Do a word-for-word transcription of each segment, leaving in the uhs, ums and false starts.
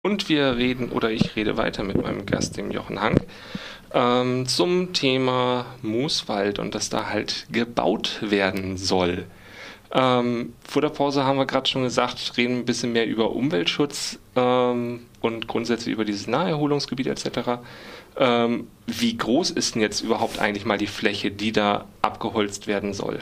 Und wir reden, oder ich rede weiter mit meinem Gast, dem Jochen Hank, ähm, zum Thema Mooswald und dass da halt gebaut werden soll. Ähm, vor der Pause haben wir gerade schon gesagt, reden ein bisschen mehr über Umweltschutz ähm, und grundsätzlich über dieses Naherholungsgebiet et cetera. Ähm, wie groß ist denn jetzt überhaupt eigentlich mal die Fläche, die da abgeholzt werden soll?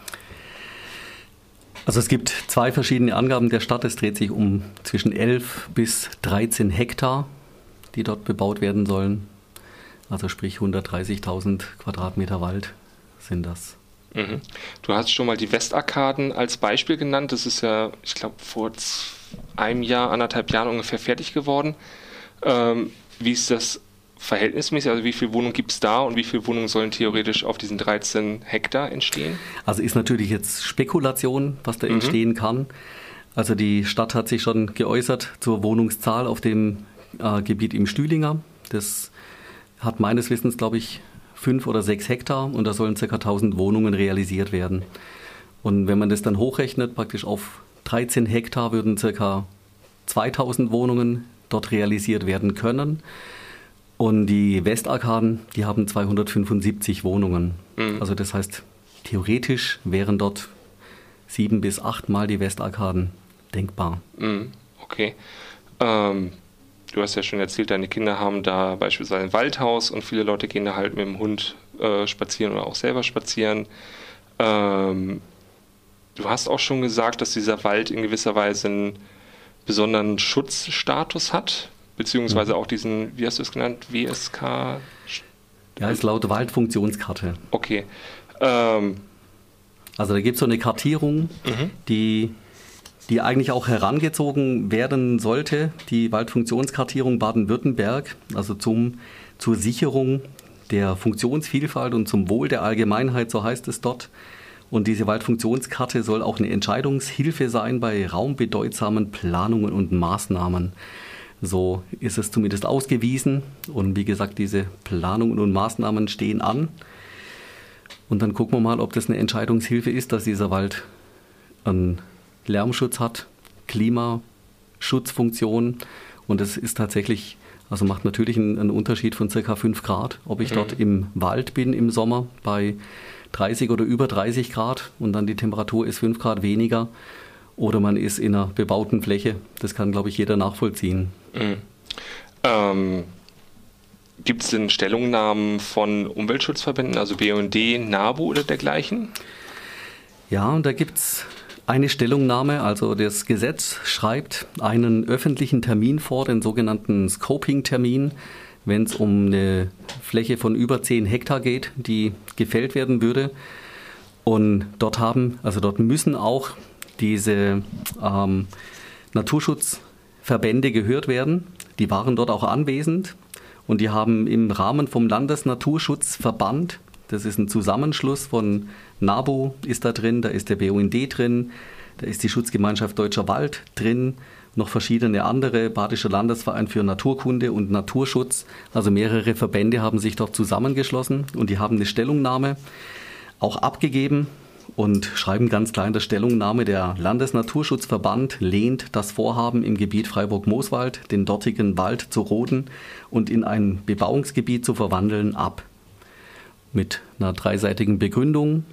Also es gibt zwei verschiedene Angaben der Stadt. Es dreht sich um zwischen elf bis dreizehn Hektar, die dort bebaut werden sollen. Also sprich hundertdreißigtausend Quadratmeter Wald sind das. Mhm. Du hast schon mal die Westarkaden als Beispiel genannt. Das ist ja, ich glaube, vor einem Jahr, anderthalb Jahren ungefähr fertig geworden. Ähm, wie ist das verhältnismäßig? Also wie viele Wohnungen gibt es da und wie viele Wohnungen sollen theoretisch auf diesen dreizehn Hektar entstehen? Also ist natürlich jetzt Spekulation, was da Mhm. entstehen kann. Also die Stadt hat sich schon geäußert zur Wohnungszahl auf dem äh, Gebiet im Stühlinger. Das hat meines Wissens, glaube ich, fünf oder sechs Hektar und da sollen ca. tausend Wohnungen realisiert werden. Und wenn man das dann hochrechnet, praktisch auf dreizehn Hektar würden ca. zweitausend Wohnungen dort realisiert werden können. Und die Westarkaden, die haben zweihundertfünfundsiebzig Wohnungen. Mhm. Also das heißt, theoretisch wären dort sieben bis acht Mal die Westarkaden denkbar. Mhm. Okay. Ähm, du hast ja schon erzählt, deine Kinder haben da beispielsweise ein Waldhaus und viele Leute gehen da halt mit dem Hund äh, spazieren oder auch selber spazieren. Ähm, du hast auch schon gesagt, dass dieser Wald in gewisser Weise einen besonderen Schutzstatus hat. Beziehungsweise auch diesen, wie hast du es genannt, W S K? Ja, ist laut Waldfunktionskarte. Okay. Ähm. Also da gibt es so eine Kartierung, Mhm. die, die eigentlich auch herangezogen werden sollte, die Waldfunktionskartierung Baden-Württemberg, also zum, zur Sicherung der Funktionsvielfalt und zum Wohl der Allgemeinheit, so heißt es dort. Und diese Waldfunktionskarte soll auch eine Entscheidungshilfe sein bei raumbedeutsamen Planungen und Maßnahmen. So ist es zumindest ausgewiesen. Und wie gesagt, diese Planungen und Maßnahmen stehen an. Und dann gucken wir mal, ob das eine Entscheidungshilfe ist, dass dieser Wald einen Lärmschutz hat, Klimaschutzfunktion. Und das ist tatsächlich, also macht natürlich einen, einen Unterschied von circa fünf Grad, ob ich Mhm. dort im Wald bin im Sommer bei dreißig oder über dreißig Grad und dann die Temperatur ist fünf Grad weniger. Oder man ist in einer bebauten Fläche. Das kann, glaube ich, jeder nachvollziehen. Mhm. Ähm, gibt es denn Stellungnahmen von Umweltschutzverbänden, also B U N D, NABU oder dergleichen? Ja, und da gibt es eine Stellungnahme. Also das Gesetz schreibt einen öffentlichen Termin vor, den sogenannten Scoping-Termin, wenn es um eine Fläche von über zehn Hektar geht, die gefällt werden würde. Und dort haben, also dort müssen auch diese ähm, Naturschutzverbände gehört werden. Die waren dort auch anwesend und die haben im Rahmen vom Landesnaturschutzverband, das ist ein Zusammenschluss von NABU ist da drin, da ist der B U N D drin, da ist die Schutzgemeinschaft Deutscher Wald drin, noch verschiedene andere, Badischer Landesverein für Naturkunde und Naturschutz, also mehrere Verbände haben sich dort zusammengeschlossen und die haben eine Stellungnahme auch abgegeben. Und schreiben ganz klar in der Stellungnahme, der Landesnaturschutzverband lehnt das Vorhaben im Gebiet Freiburg-Mooswald, den dortigen Wald zu roden und in ein Bebauungsgebiet zu verwandeln, ab. Mit einer dreiseitigen Begründung.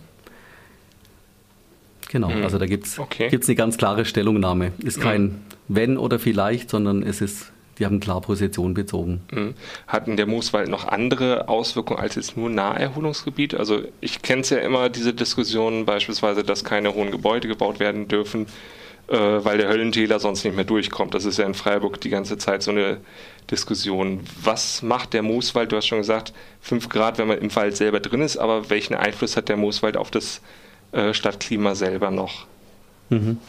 Genau, Mhm. also da gibt es Okay. eine ganz klare Stellungnahme. Ist kein Mhm. Wenn oder vielleicht, sondern es ist, die haben klar Position bezogen. Mhm. Hat denn der Mooswald noch andere Auswirkungen als jetzt nur Naherholungsgebiet? Also ich kenne es ja immer, diese Diskussionen beispielsweise, dass keine hohen Gebäude gebaut werden dürfen, äh, weil der Höllentäler sonst nicht mehr durchkommt. Das ist ja in Freiburg die ganze Zeit so eine Diskussion. Was macht der Mooswald? Du hast schon gesagt, fünf Grad, wenn man im Wald selber drin ist, aber welchen Einfluss hat der Mooswald auf das äh, Stadtklima selber noch? Mhm.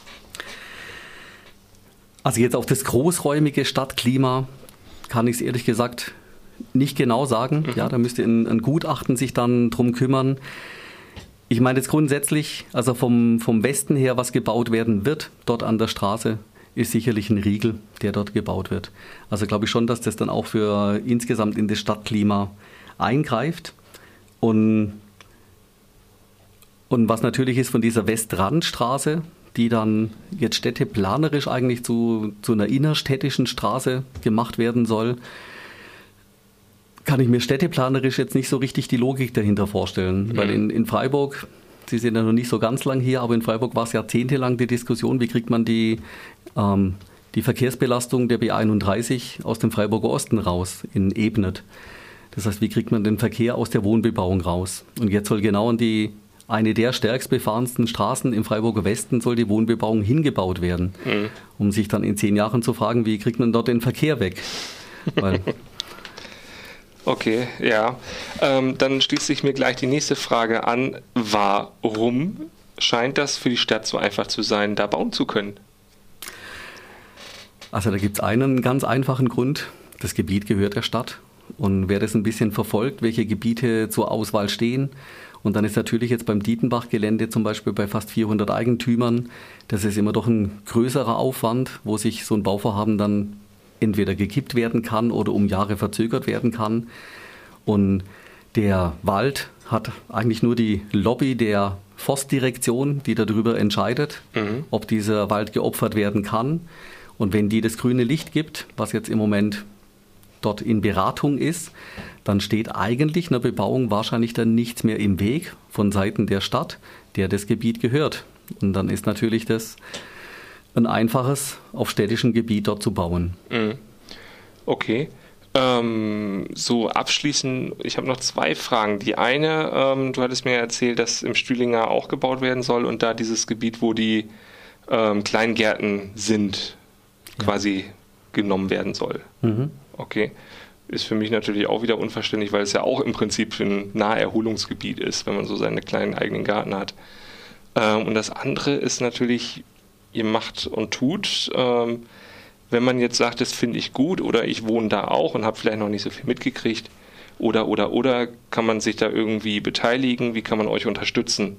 Also jetzt auf das großräumige Stadtklima kann ich es ehrlich gesagt nicht genau sagen. Mhm. Ja, da müsste ein, ein Gutachten sich dann drum kümmern. Ich meine jetzt grundsätzlich, also vom, vom Westen her, was gebaut werden wird, dort an der Straße, ist sicherlich ein Riegel, der dort gebaut wird. Also glaube ich schon, dass das dann auch für insgesamt in das Stadtklima eingreift. Und Und was natürlich ist von dieser Westrandstraße, die dann jetzt städteplanerisch eigentlich zu, zu einer innerstädtischen Straße gemacht werden soll, kann ich mir städteplanerisch jetzt nicht so richtig die Logik dahinter vorstellen. Mhm. Weil in, in Freiburg, Sie sind ja noch nicht so ganz lang hier, aber in Freiburg war es jahrzehntelang die Diskussion, wie kriegt man die, ähm, die Verkehrsbelastung der B einunddreißig aus dem Freiburger Osten raus, in Ebnet. Das heißt, wie kriegt man den Verkehr aus der Wohnbebauung raus? Und jetzt soll genau an die, eine der stärkst befahrensten Straßen im Freiburger Westen soll die Wohnbebauung hingebaut werden, mhm. um sich dann in zehn Jahren zu fragen, wie kriegt man dort den Verkehr weg? Weil okay, ja. Ähm, dann schließt sich mir gleich die nächste Frage an. Warum scheint das für die Stadt so einfach zu sein, da bauen zu können? Also da gibt es einen ganz einfachen Grund. Das Gebiet gehört der Stadt. Und wer das ein bisschen verfolgt, welche Gebiete zur Auswahl stehen, und dann ist natürlich jetzt beim Dietenbach-Gelände zum Beispiel bei fast vierhundert Eigentümern, das ist immer doch ein größerer Aufwand, wo sich so ein Bauvorhaben dann entweder gekippt werden kann oder um Jahre verzögert werden kann. Und der Wald hat eigentlich nur die Lobby der Forstdirektion, die darüber entscheidet, mhm. ob dieser Wald geopfert werden kann. Und wenn die das grüne Licht gibt, was jetzt im Moment dort in Beratung ist, dann steht eigentlich einer Bebauung wahrscheinlich dann nichts mehr im Weg von Seiten der Stadt, der das Gebiet gehört. Und dann ist natürlich das ein einfaches, auf städtischem Gebiet dort zu bauen. Okay. Ähm, so abschließend, ich habe noch zwei Fragen. Die eine, ähm, du hattest mir erzählt, dass im Stühlinger auch gebaut werden soll und da dieses Gebiet, wo die ähm, Kleingärten sind, ja. quasi genommen werden soll. Mhm. Okay. Ist für mich natürlich auch wieder unverständlich, weil es ja auch im Prinzip ein Naherholungsgebiet ist, wenn man so seine kleinen eigenen Garten hat. Ähm, und das andere ist natürlich, ihr macht und tut. Ähm, wenn man jetzt sagt, das finde ich gut oder ich wohne da auch und habe vielleicht noch nicht so viel mitgekriegt oder, oder, oder, kann man sich da irgendwie beteiligen? Wie kann man euch unterstützen?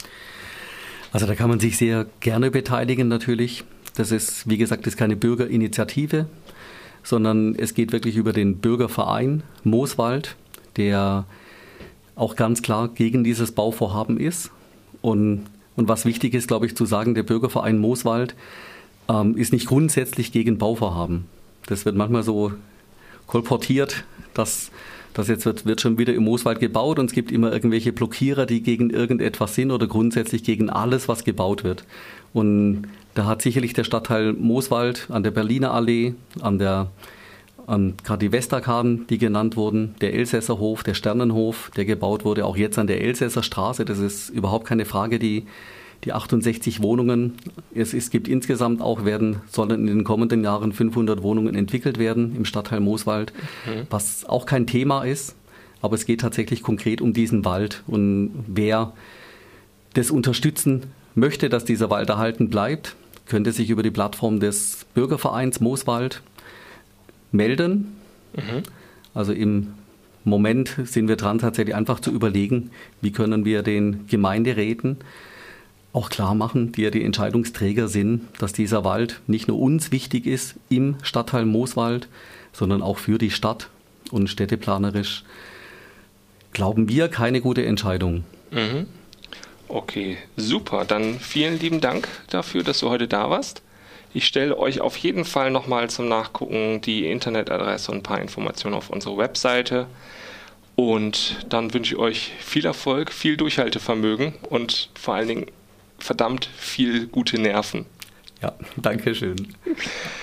Also da kann man sich sehr gerne beteiligen natürlich. Das ist, wie gesagt, das ist keine Bürgerinitiative, sondern es geht wirklich über den Bürgerverein Mooswald, der auch ganz klar gegen dieses Bauvorhaben ist. Und, und was wichtig ist, glaube ich, zu sagen, der Bürgerverein Mooswald ähm, ist nicht grundsätzlich gegen Bauvorhaben. Das wird manchmal so kolportiert, dass, dass jetzt wird, wird schon wieder im Mooswald gebaut und es gibt immer irgendwelche Blockierer, die gegen irgendetwas sind oder grundsätzlich gegen alles, was gebaut wird. Und da hat sicherlich der Stadtteil Mooswald an der Berliner Allee, an der an gerade die Westerkaden, die genannt wurden, der Elsässerhof, der Sternenhof, der gebaut wurde, auch jetzt an der Elsässer Straße, das ist überhaupt keine Frage, die, die achtundsechzig Wohnungen, es, es gibt insgesamt auch, werden, sollen in den kommenden Jahren fünfhundert Wohnungen entwickelt werden im Stadtteil Mooswald, mhm. was auch kein Thema ist, aber es geht tatsächlich konkret um diesen Wald und wer das unterstützen möchte, dass dieser Wald erhalten bleibt, könnte sich über die Plattform des Bürgervereins Mooswald melden. Mhm. Also im Moment sind wir dran, tatsächlich einfach zu überlegen, wie können wir den Gemeinderäten auch klar machen, die ja die Entscheidungsträger sind, dass dieser Wald nicht nur uns wichtig ist im Stadtteil Mooswald, sondern auch für die Stadt. Und städteplanerisch glauben wir keine gute Entscheidung. Mhm. Okay, super. Dann vielen lieben Dank dafür, dass du heute da warst. Ich stelle euch auf jeden Fall nochmal zum Nachgucken die Internetadresse und ein paar Informationen auf unsere Webseite. Und dann wünsche ich euch viel Erfolg, viel Durchhaltevermögen und vor allen Dingen verdammt viel gute Nerven. Ja, danke schön.